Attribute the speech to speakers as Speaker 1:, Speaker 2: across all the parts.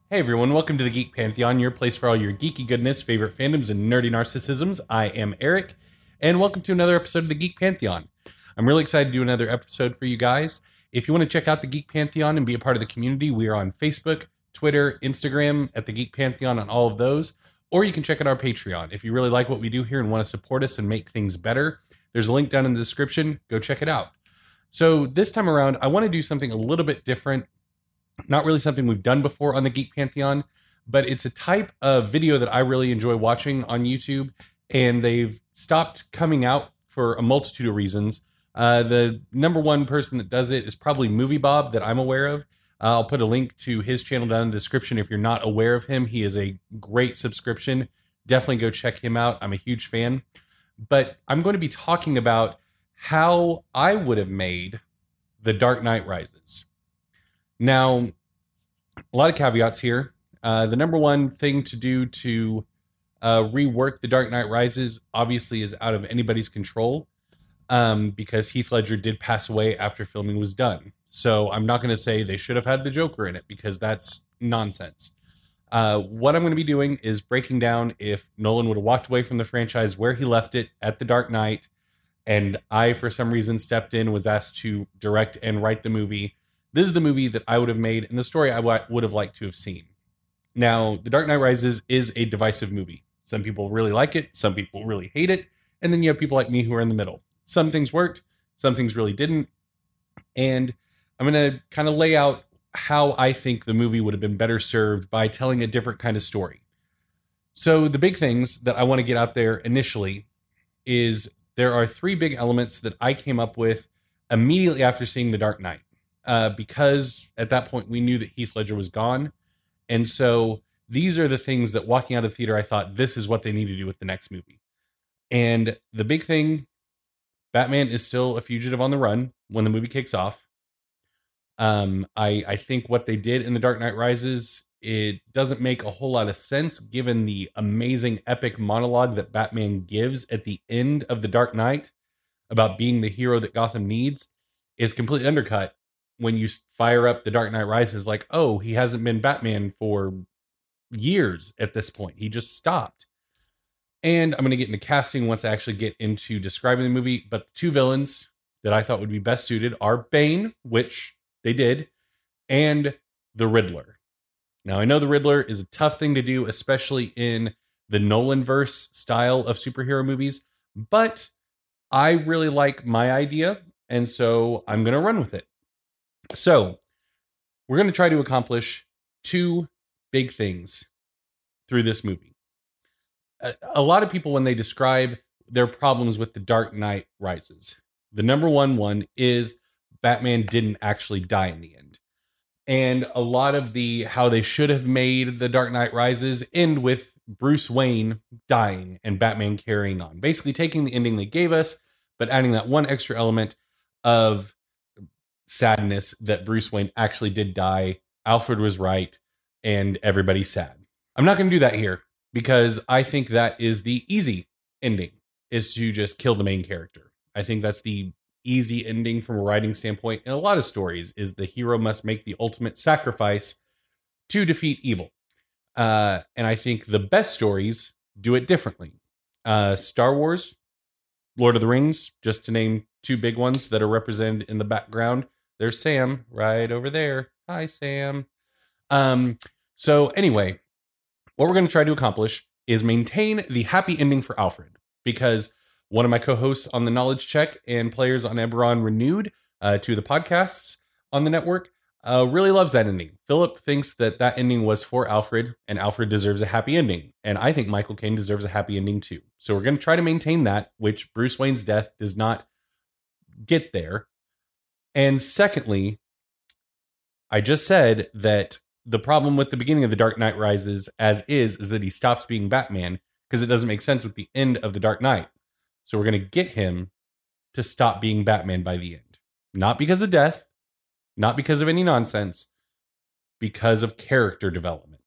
Speaker 1: Hey everyone, welcome to the Geek Pantheon, your place for all your geeky goodness, favorite fandoms, and nerdy narcissisms. I am Eric, and welcome to another episode of the Geek Pantheon. I'm really excited to do another episode for you guys. If you want to check out the Geek Pantheon and be a part of the community, we are on Facebook, Twitter, Instagram, at the Geek Pantheon on all of those, or you can check out our Patreon. If you really like what we do here and want to support us and make things better, there's a link down in the description. Go check it out. So this time around, I want to do something a little bit different. Not really something we've done before on the Geek Pantheon, but it's a type of video that I really enjoy watching on YouTube, and they've stopped coming out for a multitude of reasons. The number one person that does it is probably Movie Bob that I'm aware of. I'll put a link to his channel down in the description if you're not aware of him. He is a great subscription. Definitely go check him out. I'm a huge fan. But I'm going to be talking about how I would have made The Dark Knight Rises. Now, a lot of caveats here. The number one thing to do to rework The Dark Knight Rises obviously is out of anybody's control, because Heath Ledger did pass away after filming was done. So I'm not going to say they should have had the Joker in it, because that's nonsense. What I'm going to be doing is breaking down if Nolan would have walked away from the franchise where he left it at The Dark Knight, and I, for some reason, stepped in, was asked to direct and write the movie. This is the movie that I would have made and the story I would have liked to have seen. Now, The Dark Knight Rises is a divisive movie. Some people really like it, some people really hate it, and then you have people like me who are in the middle. Some things worked, some things really didn't, and I'm going to kind of lay out how I think the movie would have been better served by telling a different kind of story. So the big things that I want to get out there initially is there are three big elements that I came up with immediately after seeing The Dark Knight. Because at that point we knew that Heath Ledger was gone. And so these are the things that walking out of the theater, I thought this is what they need to do with the next movie. And the big thing, Batman is still a fugitive on the run when the movie kicks off. I think what they did in The Dark Knight Rises, it doesn't make a whole lot of sense given the amazing epic monologue that Batman gives at the end of The Dark Knight about being the hero that Gotham needs is completely undercut when you fire up The Dark Knight Rises. Like, oh, he hasn't been Batman for years at this point. He just stopped. And I'm going to get into casting once I actually get into describing the movie. But the two villains that I thought would be best suited are Bane, which they did, and the Riddler. Now, I know the Riddler is a tough thing to do, especially in the Nolanverse style of superhero movies, but I really like my idea, and so I'm going to run with it. So, we're going to try to accomplish two big things through this movie. A lot of people, when they describe their problems with The Dark Knight Rises, the number one is Batman didn't actually die in the end. And a lot of the how they should have made The Dark Knight Rises end with Bruce Wayne dying and Batman carrying on. Basically taking the ending they gave us, but adding that one extra element of sadness that Bruce Wayne actually did die. Alfred was right, and everybody's sad. I'm not going to do that here because I think that is the easy ending, is to just kill the main character. I think that's the easy ending from a writing standpoint. In a lot of stories, is the hero must make the ultimate sacrifice to defeat evil. And I think the best stories do it differently. Star Wars, Lord of the Rings, just to name two big ones that are represented in the background. There's Sam right over there. Hi, Sam. So anyway, what we're going to try to accomplish is maintain the happy ending for Alfred, because one of my co-hosts on the Knowledge Check and Players on Eberron Renewed, to the podcasts on the network, really loves that ending. Philip thinks that that ending was for Alfred, and Alfred deserves a happy ending. And I think Michael Caine deserves a happy ending too. So we're going to try to maintain that, which Bruce Wayne's death does not get there. And secondly, I just said that the problem with the beginning of The Dark Knight Rises as is that he stops being Batman because it doesn't make sense with the end of The Dark Knight. So we're going to get him to stop being Batman by the end. Not because of death, not because of any nonsense, because of character development.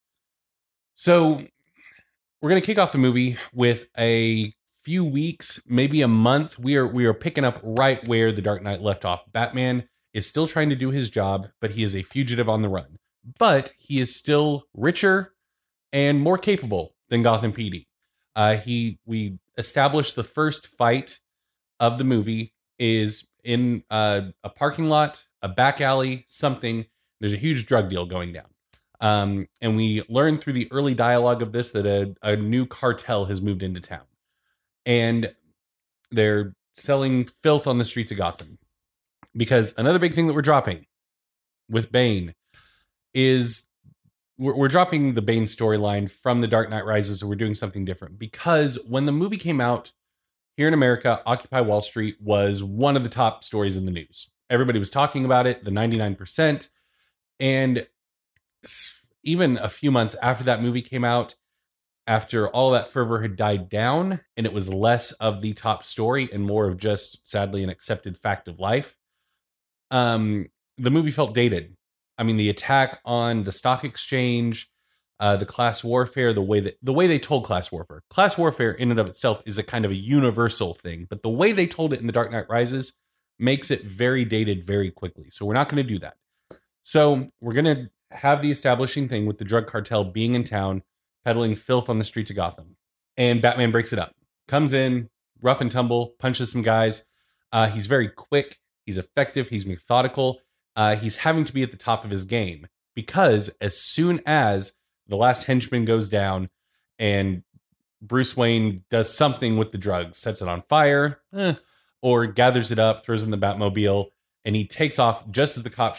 Speaker 1: So we're going to kick off the movie with a few weeks, maybe a month. We are picking up right where The Dark Knight left off. Batman is still trying to do his job, but he is a fugitive on the run. but he is still richer and more capable than Gotham PD. We established the first fight of the movie is in a parking lot, a back alley, something. There's a huge drug deal going down. And we learn through the early dialogue of this that a new cartel has moved into town. And they're selling filth on the streets of Gotham. Because another big thing that we're dropping with Bane is we're dropping the Bane storyline from The Dark Knight Rises, so we're doing something different. Because when the movie came out here in America, Occupy Wall Street was one of the top stories in the news. Everybody was talking about it, the 99%. And even a few months after that movie came out, after all that fervor had died down and it was less of the top story and more of just, sadly, an accepted fact of life, the movie felt dated. I mean, the attack on the stock exchange, the class warfare, the way they told class warfare in and of itself is a kind of a universal thing, but the way they told it in The Dark Knight Rises makes it very dated very quickly. So we're not going to do that. So we're going to have the establishing thing with the drug cartel being in town, peddling filth on the streets of Gotham. And Batman breaks it up. Comes in, rough and tumble, punches some guys. He's very quick. He's effective. He's methodical. He's having to be at the top of his game because as soon as the last henchman goes down and Bruce Wayne does something with the drugs, sets it on fire, or gathers it up, throws it in the Batmobile, and he takes off just as the cops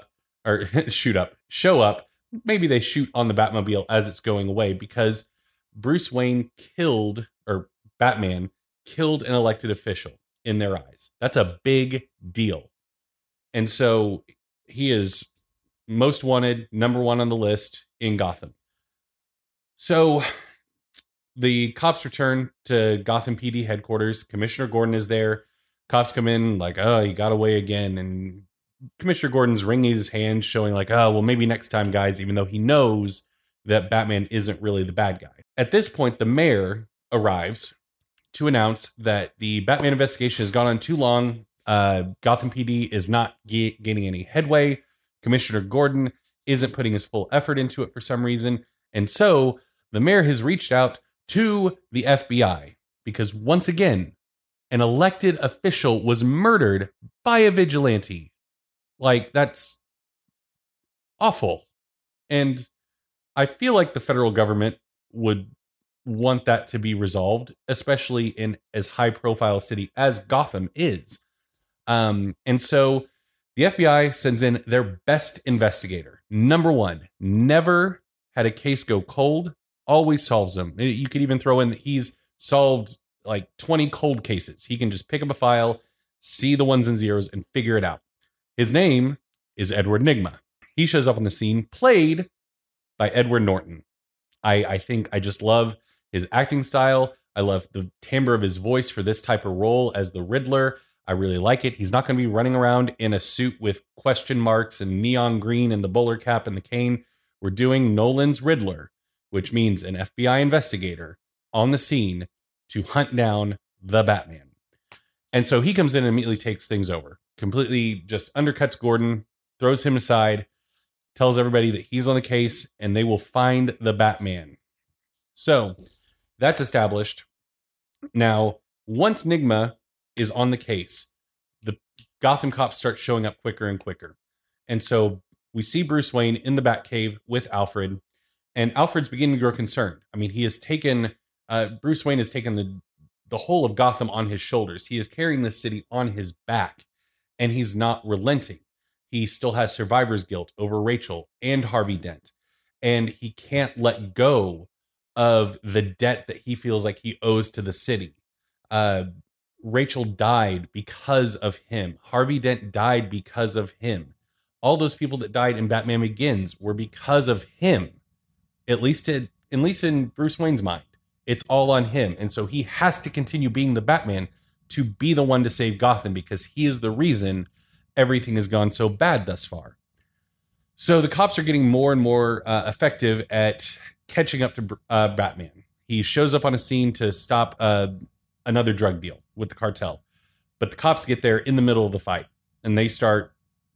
Speaker 1: show up. Maybe they shoot on the Batmobile as it's going away because Batman killed an elected official in their eyes. That's a big deal. And so he is most wanted, number one on the list in Gotham. So the cops return to Gotham PD headquarters. Commissioner Gordon is there. Cops come in like, oh, he got away again. And Commissioner Gordon's wringing his hands, showing like, oh, well, maybe next time, guys, even though he knows that Batman isn't really the bad guy. At this point, the mayor arrives to announce that the Batman investigation has gone on too long. Gotham PD is not gaining any headway. Commissioner Gordon isn't putting his full effort into it for some reason. And so the mayor has reached out to the FBI because once again, an elected official was murdered by a vigilante. Like, that's awful. And I feel like the federal government would want that to be resolved, especially in as high profile a city as Gotham is. And so the FBI sends in their best investigator. Number one, never had a case go cold, always solves them. You could even throw in that he's solved like 20 cold cases. He can just pick up a file, see the ones and zeros, and figure it out. His name is Edward Nygma. He shows up on the scene, played by Edward Norton. I think I just love his acting style. I love the timbre of his voice for this type of role as the Riddler. I really like it. He's not going to be running around in a suit with question marks and neon green and the bowler cap and the cane. We're doing Nolan's Riddler, which means an FBI investigator on the scene to hunt down the Batman. And so he comes in and immediately takes things over. Completely just undercuts Gordon, throws him aside, tells everybody that he's on the case and they will find the Batman. So that's established. Now, once Nygma is on the case, the Gotham cops start showing up quicker and quicker. And so we see Bruce Wayne in the Batcave with Alfred, and Alfred's beginning to grow concerned. I mean, Bruce Wayne has taken the whole of Gotham on his shoulders. He is carrying the city on his back, and he's not relenting. He still has survivor's guilt over Rachel and Harvey Dent, and he can't let go of the debt that he feels like he owes to the city. Rachel died because of him. Harvey Dent died because of him. All those people that died in Batman Begins were because of him. At least in Bruce Wayne's mind, it's all on him. And so he has to continue being the Batman to be the one to save Gotham because he is the reason everything has gone so bad thus far. So the cops are getting more and more effective at catching up to Batman. He shows up on a scene to stop another drug deal with the cartel. But the cops get there in the middle of the fight and they start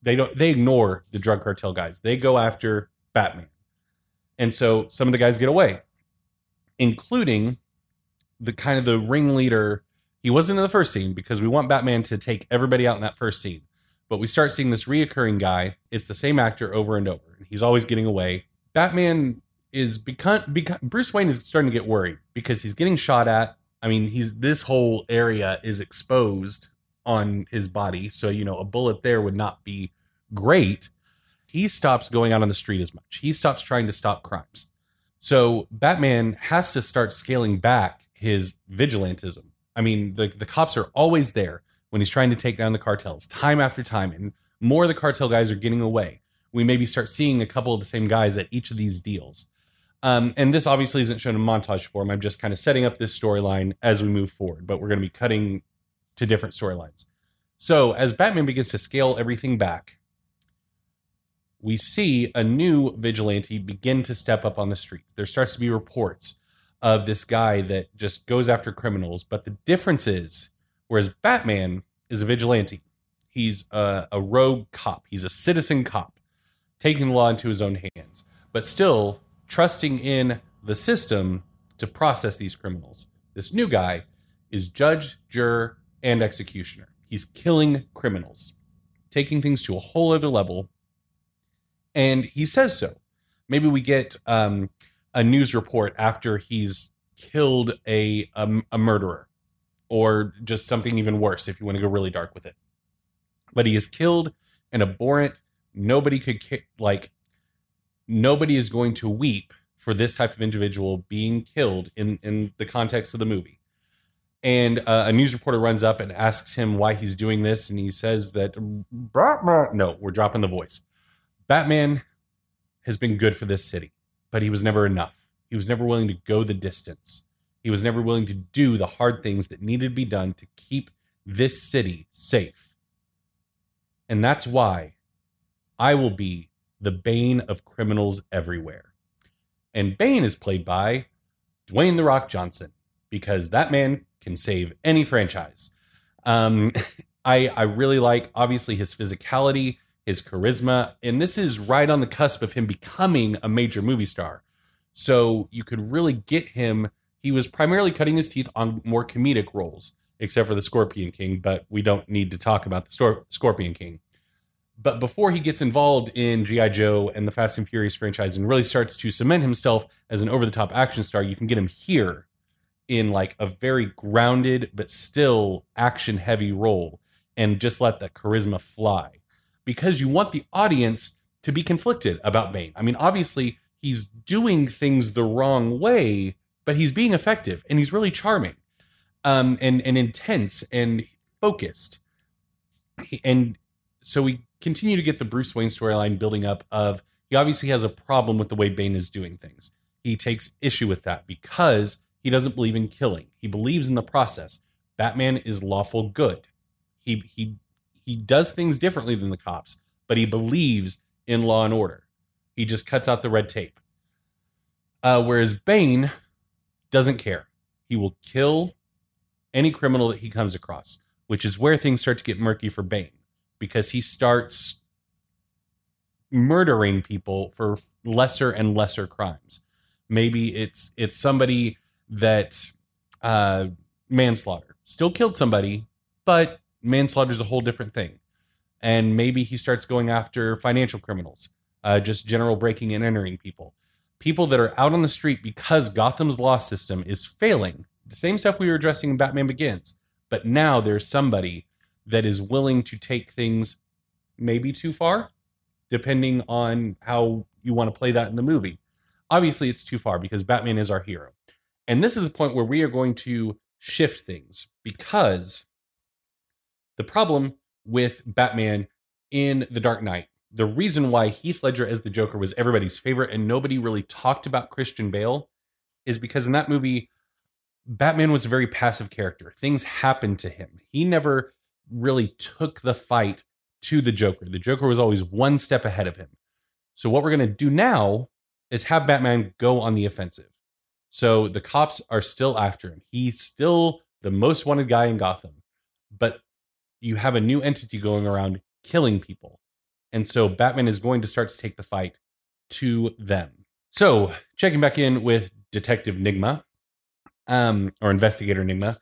Speaker 1: They ignore the drug cartel guys. They go after Batman. And so some of the guys get away, including the ringleader. He wasn't in the first scene because we want Batman to take everybody out in that first scene. But we start seeing this reoccurring guy. It's the same actor over and over. He's always getting away. Batman is Bruce Wayne is starting to get worried because he's getting shot at. I mean, this whole area is exposed on his body. So, a bullet there would not be great. He stops going out on the street as much. He stops trying to stop crimes. So Batman has to start scaling back his vigilantism. I mean, the cops are always there when he's trying to take down the cartels, time after time, and more of the cartel guys are getting away. We maybe start seeing a couple of the same guys at each of these deals. And this obviously isn't shown in montage form. I'm just kind of setting up this storyline as we move forward, but we're going to be cutting to different storylines. So as Batman begins to scale everything back, we see a new vigilante begin to step up on the streets. There starts to be reports of this guy that just goes after criminals. But the difference is, whereas Batman is a vigilante, he's a rogue cop. He's a citizen cop, taking the law into his own hands, but still trusting in the system to process these criminals. This new guy is judge, juror, and executioner. He's killing criminals, taking things to a whole other level. And he says so. Maybe we get a news report after he's killed a murderer, or just something even worse if you want to go really dark with it. But he has killed an abhorrent. Nobody is going to weep for this type of individual being killed in the context of the movie. And a news reporter runs up and asks him why he's doing this. And he says that, no, we're dropping the voice. Batman has been good for this city, but he was never enough. He was never willing to go the distance. He was never willing to do the hard things that needed to be done to keep this city safe. And that's why I will be the bane of criminals everywhere. And Bane is played by Dwayne "The Rock" Johnson, because that man can save any franchise. I really like, obviously, his physicality, his charisma, and this is right on the cusp of him becoming a major movie star. So you could really get him. He was primarily cutting his teeth on more comedic roles, except for the Scorpion King, but we don't need to talk about the Scorpion King. But before he gets involved in G.I. Joe and the Fast and Furious franchise and really starts to cement himself as an over-the-top action star, you can get him here in like a very grounded but still action-heavy role and just let that charisma fly. Because you want the audience to be conflicted about Bane. I mean, obviously, he's doing things the wrong way, but he's being effective, and he's really charming, and intense and focused. And so we continue to get the Bruce Wayne storyline building up of, he obviously has a problem with the way Bane is doing things. He takes issue with that because he doesn't believe in killing. He believes in the process. Batman is lawful good. He does things differently than the cops, but he believes in law and order. He just cuts out the red tape. Whereas Bane doesn't care. He will kill any criminal that he comes across, which is where things start to get murky for Bane, because he starts murdering people for lesser and lesser crimes. Maybe it's somebody that manslaughter. Still killed somebody, but manslaughter is a whole different thing. And maybe he starts going after financial criminals, just general breaking and entering people. People that are out on the street because Gotham's law system is failing. The same stuff we were addressing in Batman Begins. But now there's somebody that is willing to take things maybe too far, depending on how you want to play that in the movie. Obviously, it's too far because Batman is our hero. And this is the point where we are going to shift things, because the problem with Batman in The Dark Knight, the reason why Heath Ledger as the Joker was everybody's favorite and nobody really talked about Christian Bale, is because in that movie, Batman was a very passive character. Things happened to him. He never really took the fight to the Joker. The Joker was always one step ahead of him. So what we're going to do now is have Batman go on the offensive. So the cops are still after him. He's still the most wanted guy in Gotham. But you have a new entity going around killing people. And so Batman is going to start to take the fight to them. So checking back in with Detective Nigma, or Investigator Nigma.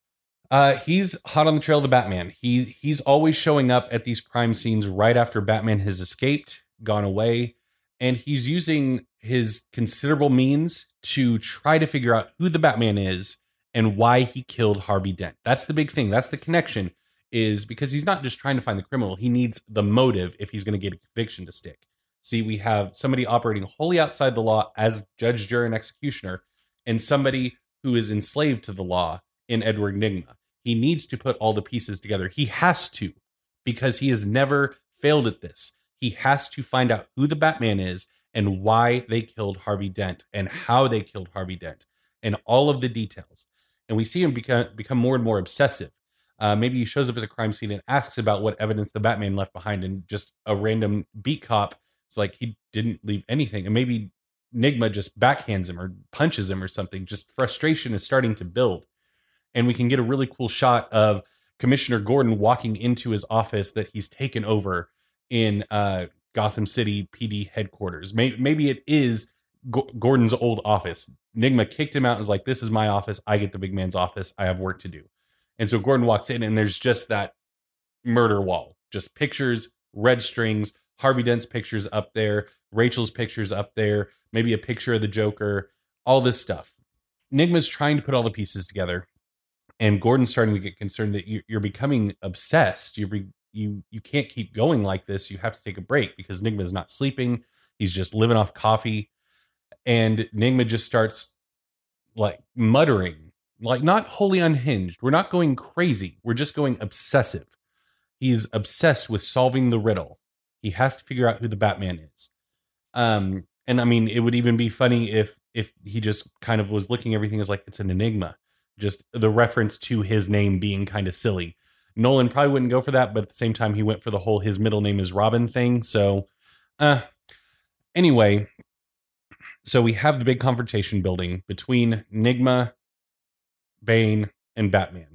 Speaker 1: He's hot on the trail of the Batman. He's always showing up at these crime scenes right after Batman has escaped, gone away, and he's using his considerable means to try to figure out who the Batman is and why he killed Harvey Dent. That's the big thing. That's the connection, is because he's not just trying to find the criminal. He needs the motive if he's going to get a conviction to stick. See, we have somebody operating wholly outside the law as judge, jury, and executioner, and somebody who is enslaved to the law in Edward Nigma. He needs to put all the pieces together. He has to, because he has never failed at this. He has to find out who the Batman is and why they killed Harvey Dent and how they killed Harvey Dent and all of the details. And we see him become more and more obsessive. Maybe he shows up at the crime scene and asks about what evidence the Batman left behind, and just a random beat cop is like, he didn't leave anything. And maybe Nigma just backhands him or punches him or something. Just frustration is starting to build. And we can get a really cool shot of Commissioner Gordon walking into his office that he's taken over in Gotham City PD headquarters. Maybe it is Gordon's old office. Nigma kicked him out and was like, this is my office. I get the big man's office. I have work to do. And so Gordon walks in and there's just that murder wall. Just pictures, red strings, Harvey Dent's pictures up there, Rachel's pictures up there, maybe a picture of the Joker, all this stuff. Nigma's trying to put all the pieces together. And Gordon's starting to get concerned that you're becoming obsessed. You can't keep going like this. You have to take a break, because Nigma's not sleeping. He's just living off coffee. And Nigma just starts like muttering, like not wholly unhinged. We're not going crazy. We're just going obsessive. He's obsessed with solving the riddle. He has to figure out who the Batman is. And I mean, it would even be funny if he just kind of was looking at everything as like, it's an enigma. Just the reference to his name being kind of silly. Nolan probably wouldn't go for that, but at the same time, he went for the whole his middle name is Robin thing. So anyway, so we have the big confrontation building between Nigma, Bane, and Batman.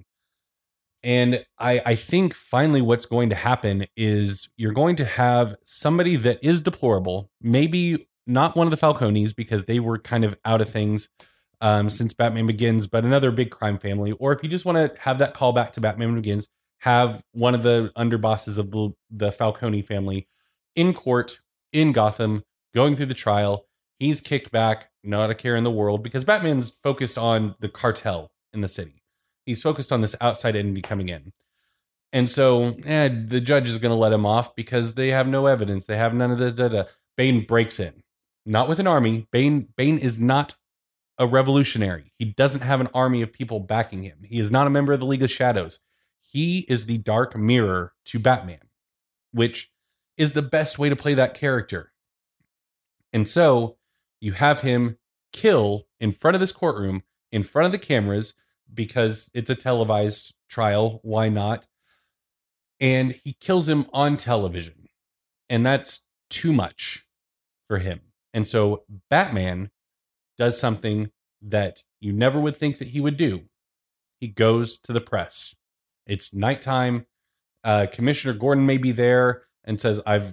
Speaker 1: And I think finally what's going to happen is you're going to have somebody that is deplorable, maybe not one of the Falcones, because they were kind of out of things since Batman Begins, but another big crime family. Or if you just want to have that callback to Batman Begins, have one of the underbosses of the Falcone family in court in Gotham, going through the trial. He's kicked back, not a care in the world, because Batman's focused on the cartel in the city. He's focused on this outside entity coming in. And so the judge is going to let him off because they have no evidence. They have none of the. Bane breaks in, not with an army. Bane is not a revolutionary. He doesn't have an army of people backing him. He is not a member of the League of Shadows. He is the Dark Mirror to Batman, which is the best way to play that character. And so you have him kill in front of this courtroom, in front of the cameras, because it's a televised trial. Why not? And he kills him on television. And that's too much for him. And so Batman does something that you never would think that he would do. He goes to the press. It's nighttime. Commissioner Gordon may be there and says, I've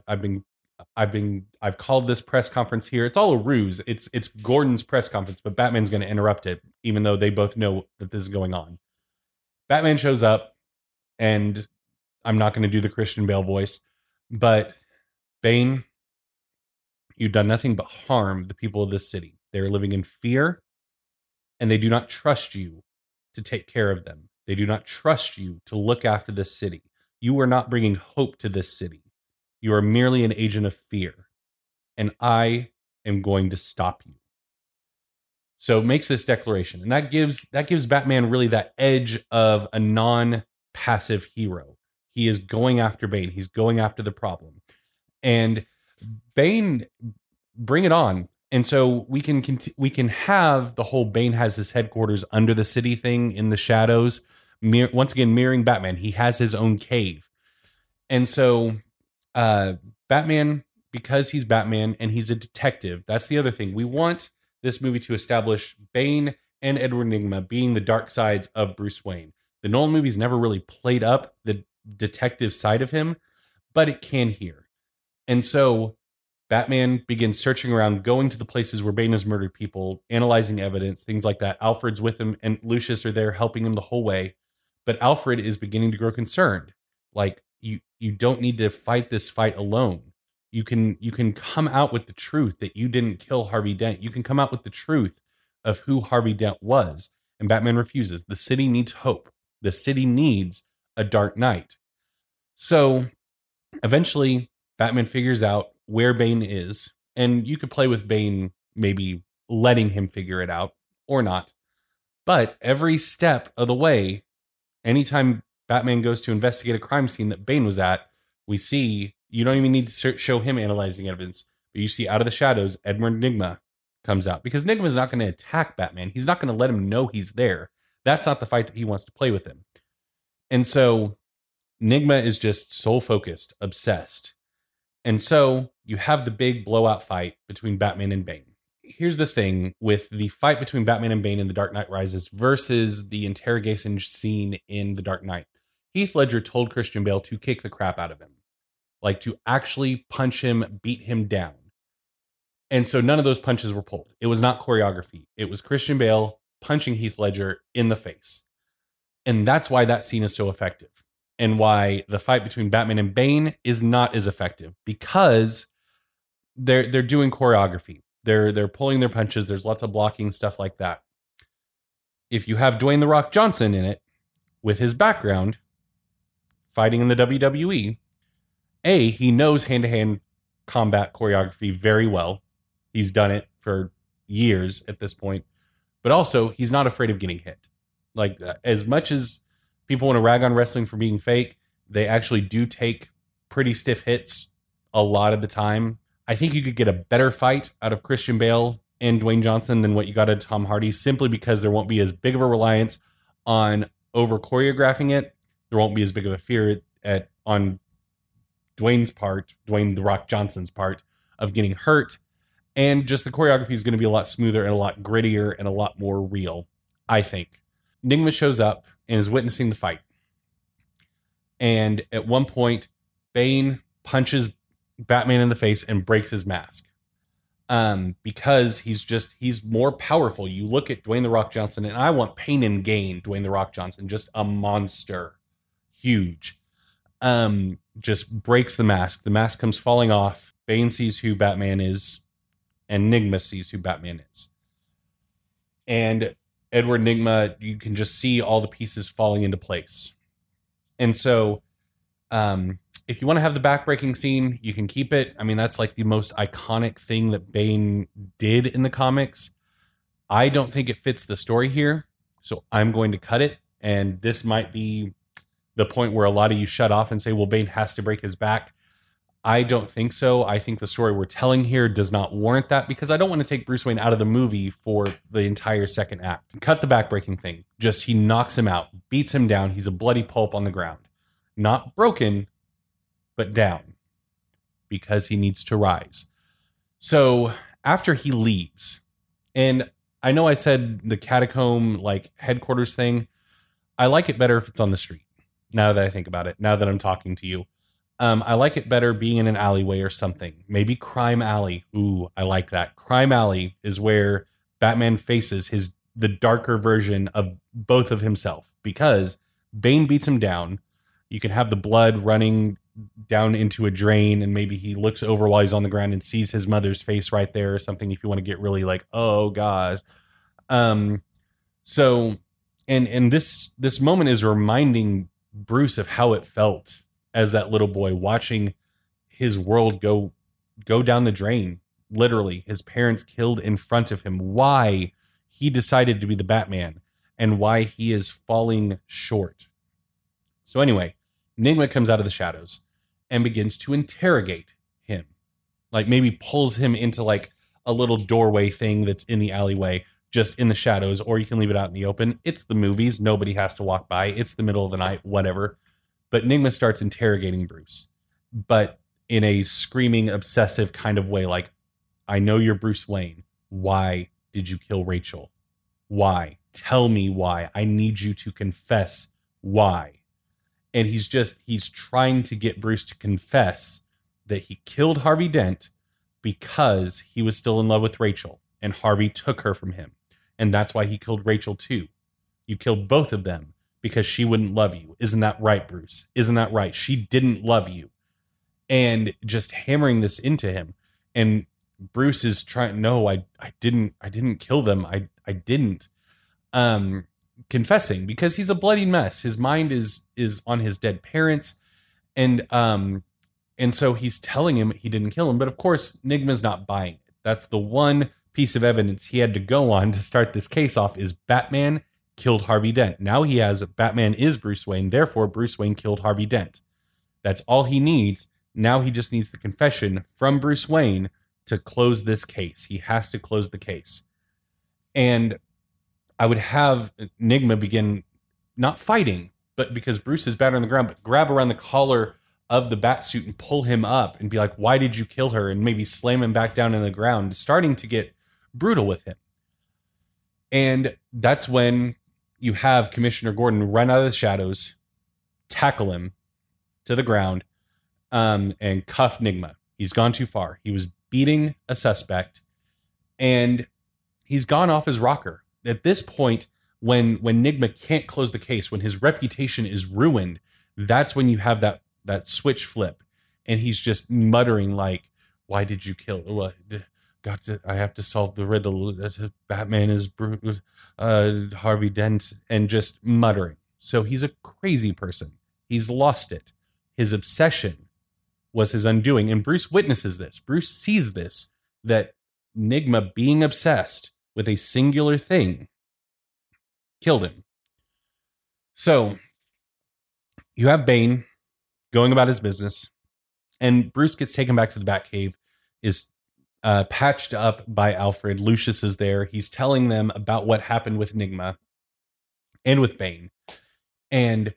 Speaker 1: called this press conference here. It's all a ruse. It's Gordon's press conference, but Batman's going to interrupt it, even though they both know that this is going on. Batman shows up, and I'm not going to do the Christian Bale voice, but Bane, you've done nothing but harm the people of this city. They are living in fear, and they do not trust you to take care of them. They do not trust you to look after this city. You are not bringing hope to this city. You are merely an agent of fear, and I am going to stop you. So it makes this declaration, and that gives Batman really that edge of a non-passive hero. He is going after Bane. He's going after the problem, and Bane, bring it on. And so we can have the whole Bane has his headquarters under the city thing in the shadows. Once again, mirroring Batman, he has his own cave, and so Batman, because he's Batman and he's a detective. That's the other thing. We want this movie to establish Bane and Edward Nigma being the dark sides of Bruce Wayne. The Nolan movies never really played up the detective side of him, but it can here. And so Batman begins searching around, going to the places where Bane has murdered people, analyzing evidence, things like that. Alfred's with him, and Lucius are there helping him the whole way. But Alfred is beginning to grow concerned. Like, you don't need to fight this fight alone. You can come out with the truth that you didn't kill Harvey Dent. You can come out with the truth of who Harvey Dent was. And Batman refuses. The city needs hope. The city needs a Dark Knight. So eventually, Batman figures out where Bane is, and you could play with Bane maybe letting him figure it out or not. But every step of the way, anytime Batman goes to investigate a crime scene that Bane was at, we see you don't even need to show him analyzing evidence, but you see out of the shadows, Edward Nygma comes out because Nygma is not going to attack Batman. He's not going to let him know he's there. That's not the fight that he wants to play with him. And so Nygma is just soul focused, obsessed. And so you have the big blowout fight between Batman and Bane. Here's the thing with the fight between Batman and Bane in The Dark Knight Rises versus the interrogation scene in The Dark Knight. Heath Ledger told Christian Bale to kick the crap out of him, like to actually punch him, beat him down. And so none of those punches were pulled. It was not choreography. It was Christian Bale punching Heath Ledger in the face. And that's why that scene is so effective. And why the fight between Batman and Bane is not as effective, because they're doing choreography. They're pulling their punches. There's lots of blocking, stuff like that. If you have Dwayne "The Rock" Johnson in it with his background fighting in the WWE, he knows hand-to-hand combat choreography very well. He's done it for years at this point. But also, he's not afraid of getting hit. Like, as much as people want to rag on wrestling for being fake, they actually do take pretty stiff hits a lot of the time. I think you could get a better fight out of Christian Bale and Dwayne Johnson than what you got out of Tom Hardy, simply because there won't be as big of a reliance on over choreographing it. There won't be as big of a fear on Dwayne's part, Dwayne "The Rock" Johnson's part, of getting hurt. And just the choreography is going to be a lot smoother and a lot grittier and a lot more real, I think. Nygma shows up and is witnessing the fight. And at one point, Bane punches Batman in the face and breaks his mask. Because he's more powerful. You look at Dwayne "The Rock" Johnson, and I want pain and gain Dwayne "The Rock" Johnson, just a monster. Huge. Just breaks the mask. The mask comes falling off. Bane sees who Batman is, and Nygma sees who Batman is. And Edward Nygma, you can just see all the pieces falling into place. And so, if you want to have the backbreaking scene, you can keep it. I mean, that's like the most iconic thing that Bane did in the comics. I don't think it fits the story here, so I'm going to cut it. And this might be the point where a lot of you shut off and say, well, Bane has to break his back. I don't think so. I think the story we're telling here does not warrant that, because I don't want to take Bruce Wayne out of the movie for the entire second act. Cut the backbreaking thing. Just he knocks him out, beats him down. He's a bloody pulp on the ground. Not broken, but down, because he needs to rise. So after he leaves, and I know I said the catacomb, like, headquarters thing, I like it better if it's on the street. Now that I think about it, now that I'm talking to you. I like it better being in an alleyway or something. Maybe Crime Alley. Ooh, I like that. Crime Alley is where Batman faces the darker version of both of himself, because Bane beats him down. You can have the blood running down into a drain, and maybe he looks over while he's on the ground and sees his mother's face right there or something, if you want to get really like, oh gosh. So this moment is reminding Bruce of how it felt as that little boy, watching his world go down the drain. Literally, his parents killed in front of him. Why he decided to be the Batman, and why he is falling short. So anyway, Nygma comes out of the shadows and begins to interrogate him. Like, maybe pulls him into like a little doorway thing that's in the alleyway, just in the shadows, or you can leave it out in the open. It's the movies. Nobody has to walk by. It's the middle of the night, whatever. But Nygma starts interrogating Bruce, but in a screaming, obsessive kind of way. Like, I know you're Bruce Wayne. Why did you kill Rachel? Why? Tell me why. I need you to confess why. And he's trying to get Bruce to confess that he killed Harvey Dent because he was still in love with Rachel and Harvey took her from him. And that's why he killed Rachel too. You killed both of them because she wouldn't love you. Isn't that right, Bruce? Isn't that right? She didn't love you. And just hammering this into him. And Bruce is trying, no, I didn't kill them. I didn't. Confessing because he's a bloody mess. His mind is on his dead parents. And so he's telling him he didn't kill him. But of course, Nygma's not buying it. That's the one piece of evidence he had to go on to start this case off is Batman killed Harvey Dent. Now he has Batman is Bruce Wayne. Therefore, Bruce Wayne killed Harvey Dent. That's all he needs. Now he just needs the confession from Bruce Wayne to close this case. He has to close the case. And I would have Nygma begin not fighting, but because Bruce is bad on the ground, but grab around the collar of the bat suit and pull him up and be like, why did you kill her? And maybe slam him back down in the ground, starting to get brutal with him. And that's when you have Commissioner Gordon run out of the shadows, tackle him to the ground, and cuff Nygma. He's gone too far. He was beating a suspect, and he's gone off his rocker. At this point, when Nygma can't close the case, when his reputation is ruined, that's when you have that switch flip, and he's just muttering like, "Why did you kill? What? I have to solve the riddle. Batman is Harvey Dent," and just muttering. So he's a crazy person. He's lost it. His obsession was his undoing, and Bruce witnesses this. Bruce sees this, that Nygma being obsessed with a singular thing killed him. So you have Bane going about his business, and Bruce gets taken back to the Batcave, is patched up by Alfred. Lucius is there. He's telling them about what happened with Nygma and with Bane. And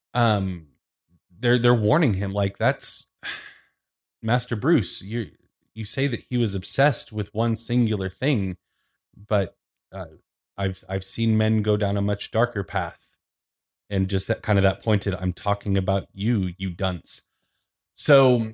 Speaker 1: they're warning him, like, that's Master Bruce. You say that he was obsessed with one singular thing, but I've seen men go down a much darker path. And just that kind of that pointed, I'm talking about you dunce. So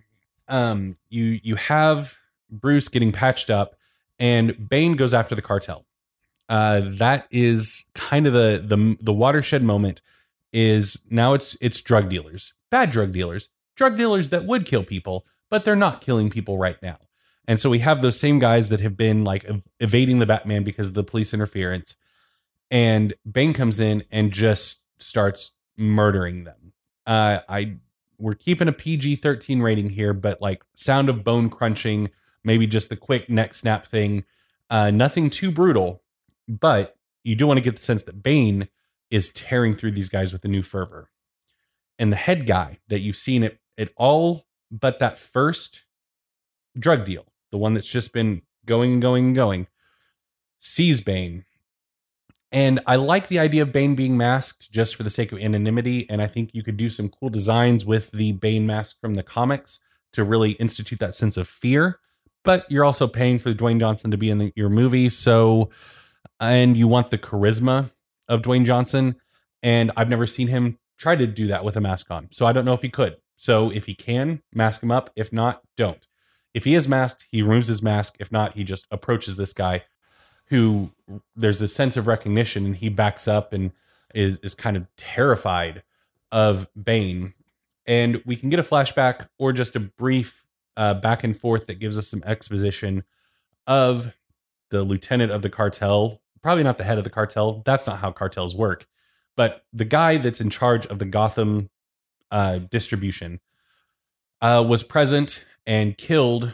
Speaker 1: you have Bruce getting patched up, and Bane goes after the cartel. That is kind of the watershed moment. Is now it's drug dealers, bad drug dealers that would kill people, but they're not killing people right now. And so we have those same guys that have been like evading the Batman because of the police interference. And Bane comes in and just starts murdering them. We're keeping a PG-13 rating here, but like sound of bone crunching, maybe just the quick neck snap thing. Nothing too brutal, but you do want to get the sense that Bane is tearing through these guys with a new fervor. And the head guy that you've seen it all but that first drug deal, the one that's just been going, sees Bane. And I like the idea of Bane being masked just for the sake of anonymity. And I think you could do some cool designs with the Bane mask from the comics to really institute that sense of fear. But you're also paying for Dwayne Johnson to be in your movie. So, and you want the charisma of Dwayne Johnson. And I've never seen him try to do that with a mask on. So I don't know if he could. So if he can, mask him up. If not, don't. If he is masked, he removes his mask. If not, he just approaches this guy who there's a sense of recognition, and he backs up and is kind of terrified of Bane. And we can get a flashback or just a brief back and forth that gives us some exposition of the lieutenant of the cartel, probably not the head of the cartel. That's not how cartels work. But the guy that's in charge of the Gotham distribution was present and killed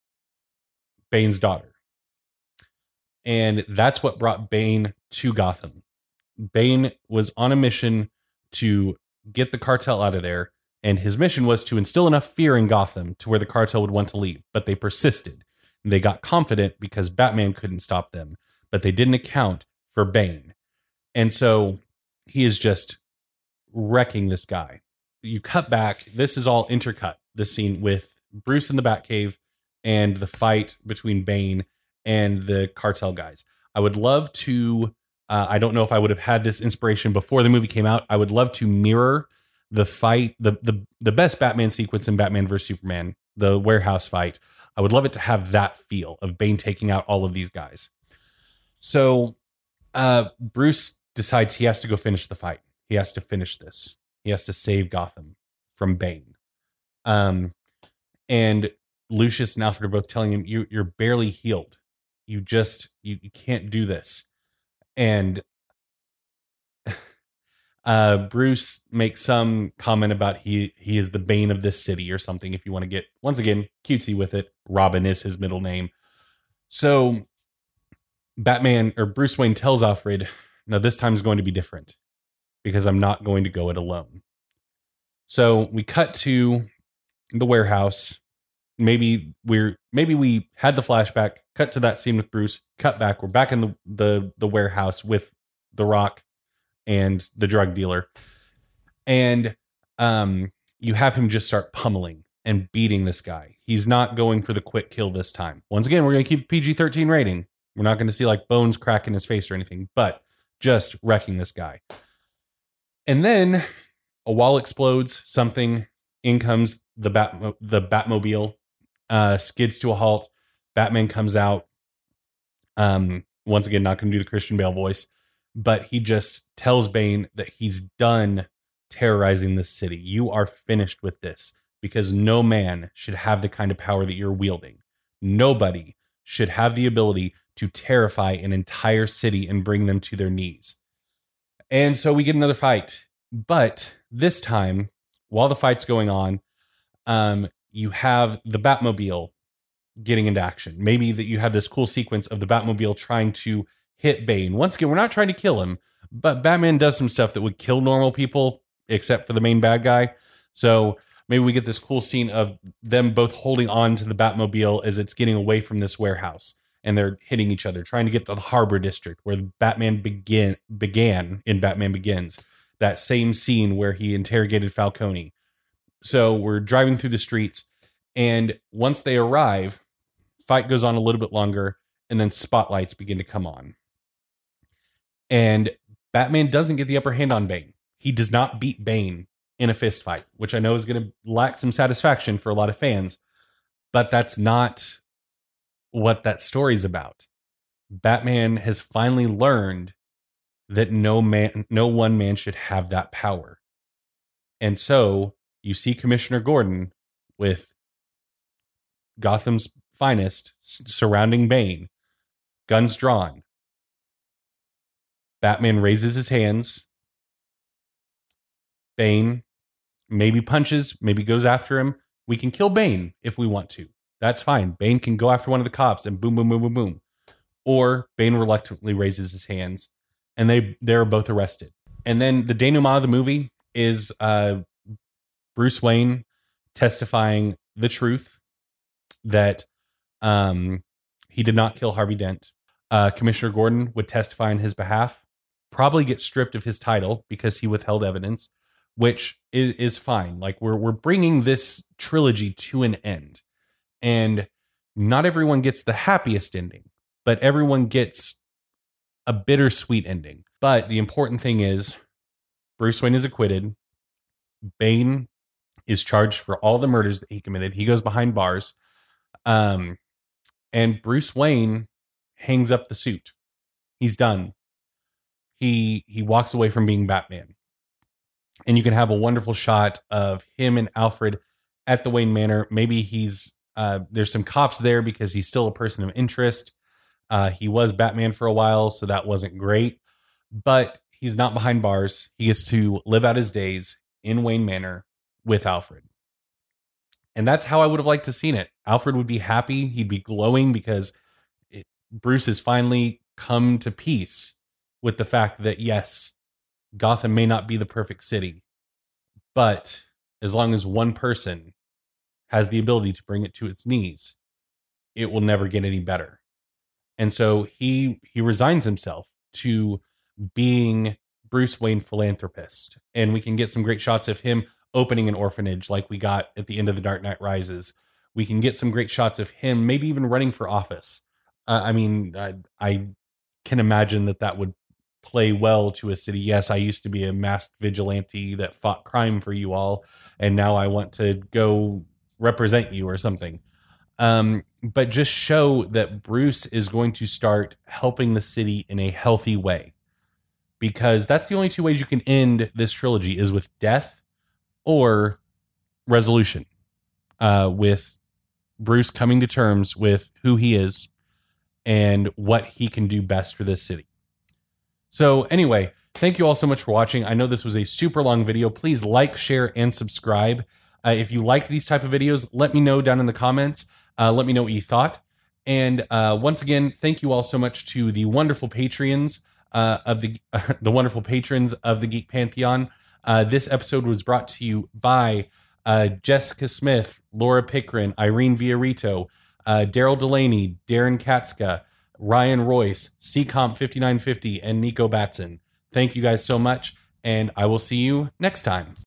Speaker 1: Bane's daughter. And that's what brought Bane to Gotham. Bane was on a mission to get the cartel out of there. And his mission was to instill enough fear in Gotham to where the cartel would want to leave. But they persisted. They got confident because Batman couldn't stop them. But they didn't account for Bane. And so he is just wrecking this guy. You cut back. This is all intercut. This scene with Bruce in the Batcave and the fight between Bane and the cartel guys. I would love to, I don't know if I would have had this inspiration before the movie came out. I would love to mirror the fight, the best Batman sequence in Batman vs. Superman, the warehouse fight. I would love it to have that feel of Bane taking out all of these guys. So Bruce decides he has to go finish the fight. He has to finish this. He has to save Gotham from Bane. And Lucius and Alfred are both telling him, you're barely healed. You can't do this. And Bruce makes some comment about he is the bane of this city or something. If you want to get, once again, cutesy with it, Robin is his middle name. So Batman or Bruce Wayne tells Alfred, no, this time is going to be different because I'm not going to go it alone. So we cut to the warehouse. Maybe we had the flashback, cut to that scene with Bruce, cut back. We're back in the warehouse with the Rock and the drug dealer. And you have him just start pummeling and beating this guy. He's not going for the quick kill this time. Once again, we're going to keep PG-13 rating. We're not going to see like bones crack in his face or anything, but just wrecking this guy. And then a wall explodes, something, in comes the Batmobile, skids to a halt. Batman comes out. Once again, not going to do the Christian Bale voice, but he just tells Bane that he's done terrorizing this city. You are finished with this because no man should have the kind of power that you're wielding. Nobody should have the ability to terrify an entire city and bring them to their knees. And so we get another fight. But this time, while the fight's going on, you have the Batmobile getting into action. Maybe that you have this cool sequence of the Batmobile trying to hit Bane. Once again, we're not trying to kill him, but Batman does some stuff that would kill normal people, except for the main bad guy. So maybe we get this cool scene of them both holding on to the Batmobile as it's getting away from this warehouse. And they're hitting each other, trying to get to the Harbor District, where Batman began in Batman Begins. That same scene where he interrogated Falcone. So we're driving through the streets, and once they arrive, fight goes on a little bit longer, and then spotlights begin to come on. And Batman doesn't get the upper hand on Bane. He does not beat Bane in a fist fight, which I know is going to lack some satisfaction for a lot of fans, but that's not what that story's about. Batman has finally learned that no one man should have that power. And so you see Commissioner Gordon with Gotham's finest surrounding Bane, guns drawn. Batman raises his hands. Bane maybe punches, maybe goes after him. We can kill Bane if we want to. That's fine. Bane can go after one of the cops and boom, boom, boom, boom, boom. Or Bane reluctantly raises his hands and they're both arrested. And then the denouement of the movie is Bruce Wayne testifying the truth that he did not kill Harvey Dent. Commissioner Gordon would testify on his behalf, probably get stripped of his title because he withheld evidence, which is fine. Like we're bringing this trilogy to an end. And not everyone gets the happiest ending, but everyone gets a bittersweet ending. But the important thing is Bruce Wayne is acquitted. Bane is charged for all the murders that he committed. He goes behind bars. And Bruce Wayne hangs up the suit. He's done. He walks away from being Batman. And you can have a wonderful shot of him and Alfred at the Wayne Manor. Maybe there's some cops there because he's still a person of interest. He was Batman for a while, so that wasn't great. But he's not behind bars. He gets to live out his days in Wayne Manor with Alfred. And that's how I would have liked to seen it. Alfred would be happy. He'd be glowing because Bruce has finally come to peace with the fact that, yes, Gotham may not be the perfect city, but as long as one person has the ability to bring it to its knees, it will never get any better. And so he resigns himself to being Bruce Wayne philanthropist. And we can get some great shots of him opening an orphanage like we got at the end of The Dark Knight Rises. We can get some great shots of him maybe even running for office. I can imagine that would play well to a city. Yes, I used to be a masked vigilante that fought crime for you all, and now I want to go represent you or something. But just show that Bruce is going to start helping the city in a healthy way, because that's the only two ways you can end this trilogy, is with death or resolution, with Bruce coming to terms with who he is and what he can do best for this city. So anyway, thank you all so much for watching. I know this was a super long video. Please like, share, and subscribe. If you like these type of videos, let me know down in the comments. Let me know what you thought. And once again, thank you all so much to the wonderful Patreons of the wonderful patrons of the Geek Pantheon. This episode was brought to you by Jessica Smith, Laura Pickren, Irene Villarito, Daryl Delaney, Darren Katska, Ryan Royce, CComp 5950, and Nico Batson. Thank you guys so much, and I will see you next time.